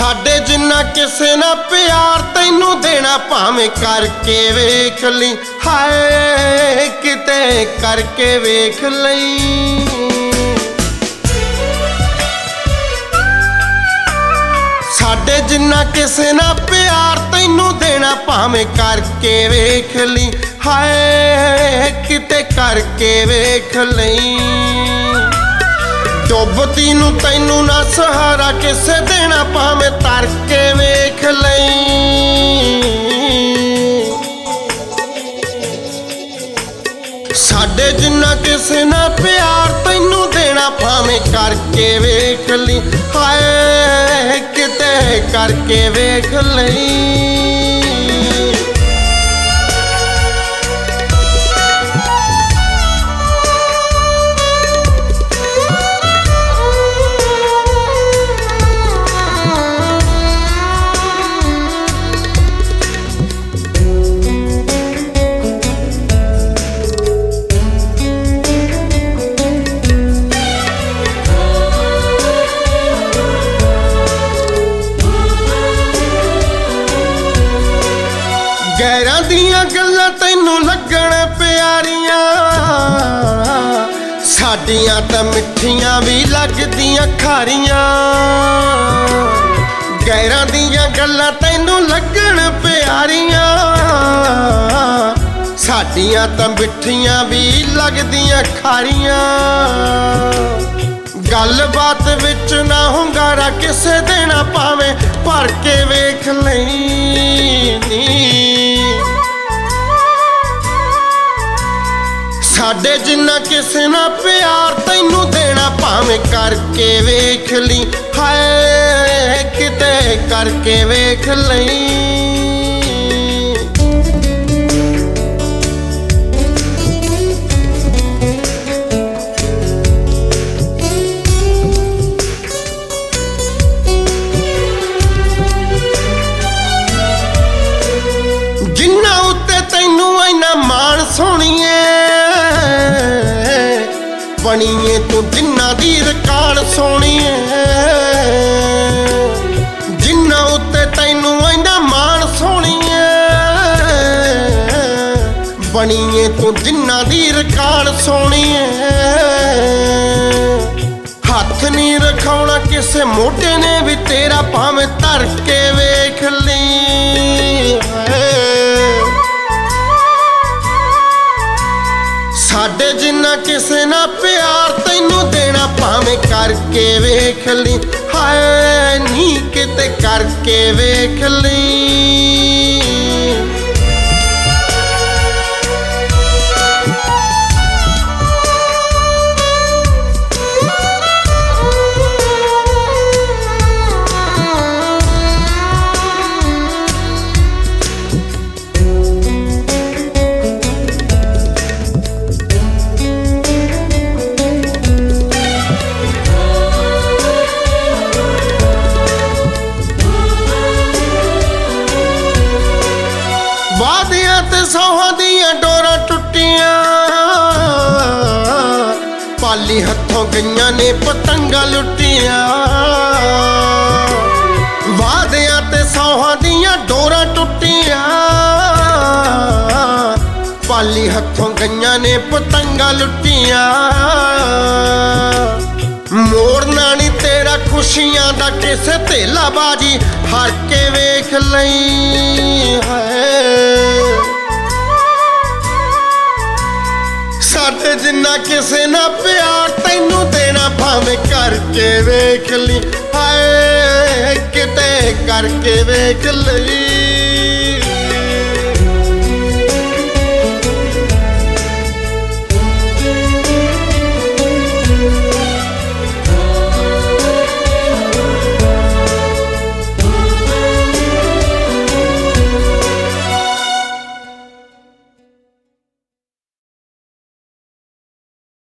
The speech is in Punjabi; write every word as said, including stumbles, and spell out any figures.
ਸਾਡੇ ਜਿੰਨਾ ਕਿਸੇ ਨਾ ਪਿਆਰ ਤੈਨੂੰ ਦੇਣਾ ਭਾਵੇਂ ਕਰਕੇ ਵੇਖ ਲਈ, ਹਾਏ ਕਿਤੇ ਕਰਕੇ ਵੇਖ ਲਈ। ਸਾਡੇ ਜਿੰਨਾ ਕਿਸੇ ਨਾ ਪਿਆਰ ਤੈਨੂੰ ਦੇਣਾ ਭਾਵੇਂ ਕਰਕੇ ਵੇਖ ਲਈ, ਹਾਏ ਕਿਤੇ ਕਰਕੇ ਵੇਖ ਲਈ। ਡੁੱਬਦੀ ਨੂੰ ਤੈਨੂੰ ਨਾ ਸਹਾਰਾ ਕਿਸੇ ਦੇਣਾ ਭਾਵੇਂ ਤਰ ਕੇ ਵੇਖ ਲਈ। ਸਾਡੇ ਜਿੰਨਾ ਕਿਸੇ ਨਾ ਪਿਆਰ ਤੈਨੂੰ ਦੇਣਾ ਭਾਵੇਂ ਕਰਕੇ ਵੇਖ ਲਈ, ਹਾਏ ਕਿਤੇ ਕਰਕੇ ਵੇਖ ਲਈ। ਗੈਰਾਂ ਦੀਆਂ ਗੱਲਾਂ ਤੈਨੂੰ ਲੱਗਣ ਪਿਆਰੀਆਂ, ਸਾਡੀਆਂ ਤਾਂ ਮਿੱਠੀਆਂ ਵੀ ਲੱਗਦੀਆਂ ਖਾਰੀਆਂ। ਗੈਰਾਂ ਦੀਆਂ ਗੱਲਾਂ ਤੈਨੂੰ ਲੱਗਣ ਪਿਆਰੀਆਂ, ਸਾਡੀਆਂ ਤਾਂ ਮਿੱਠੀਆਂ ਵੀ ਲੱਗਦੀਆਂ ਖਾਰੀਆਂ। ਗੱਲਬਾਤ ਵਿੱਚ ਨਾ ਹੁੰਗਾਰਾ ਕਿਸੇ ਦੇਣਾ ਭਾਵੇਂ ਭਰ ਕੇ ਵੇਖ ਲਈ ਨੀ। ਸਾਡੇ ਜਿੰਨਾ ਕਿਸੇ ਨਾ ਪਿਆਰ ਤੈਨੂੰ ਦੇਣਾ ਭਾਵੇਂ ਕਰਕੇ ਵੇਖ ਲਈ, ਹਾਏ ਕਿਤੇ ਕਰਕੇ ਵੇਖ ਲਈ। ਜਿੰਨਾ ਉੱਤੇ ਤੈਨੂੰ ਇੰਨਾ ਮਾਣ ਸੋਹਣੀਏ, ਬਣੀਏ ਤੂੰ ਜਿੰਨਾ ਦੀ ਰਕਾਨ ਸੋਹਣੀਏ। ਜਿੰਨਾ ਉੱਤੇ ਤੈਨੂੰ ਇੰਨਾ ਮਾਣ ਸੋਹਣੀਏ, ਬਣੀਏ ਤੂੰ ਜਿੰਨਾ ਦੀ ਰਕਾਨ ਸੋਹਣੀਏ। ਹੱਥ ਨਹੀਂ ਰਖਾਉਣਾ ਕਿਸੇ ਮੋਢੇ ਨੇ ਵੀ ਤੇਰਾ ਭਾਵੇਂ ਧਰ ਕੇ ਵੇਖ ਲਈ। ਸਾਡੇ ਜਿੰਨਾ ਕਿਸੇ ਨਾ ਪਿਆਰ ਤੈਨੂੰ ਦੇਣਾ ਭਾਵੇਂ ਕਰਕੇ ਵੇਖ ਲਈ, ਹਾਏ ਨੀ ਕਿਤੇ ਕਰਕੇ ਵੇਖ ਲਈ। ਵਾਅਦਿਆਂ ਤੇ ਸੌਹਾਂ ਦੀਆਂ ਡੋਰਾਂ ਟੁੱਟੀਆਂ, ਪਾਲੀ ਹੱਥੋਂ ਗਈਆਂ ਨੇ ਪਤੰਗਾਂ ਲੁੱਟੀਆਂ। ਵਾਅਦਿਆਂ ਤੇ ਸੌਹਾਂ ਦੀਆਂ ਡੋਰਾਂ ਟੁੱਟੀਆਂ, ਪਾਲੀ ਹੱਥੋਂ ਗਈਆਂ ਨੇ ਪਤੰਗਾਂ ਲੁੱਟੀਆਂ। ਮੋੜਨਾ ਨੀ ਤੇਰਾ ਖੁਸ਼ੀਆਂ ਦਾ ਕਿਸੇ ਧੇਲਾ ਬਾਜੀ, ਹਾਰ ਕੇ ਵੇਖ ਲਈ। ਸਾਡੇ ਜਿੰਨਾ ਕਿਸੇ ਨਾ ਪਿਆਰ ਤੈਨੂੰ ਦੇਣਾ ਭਾਵੇਂ ਕਰਕੇ ਵੇਖ ਲਈ, ਹਾਏ ਕਿਤੇ ਕਰਕੇ ਵੇਖ ਲਈ।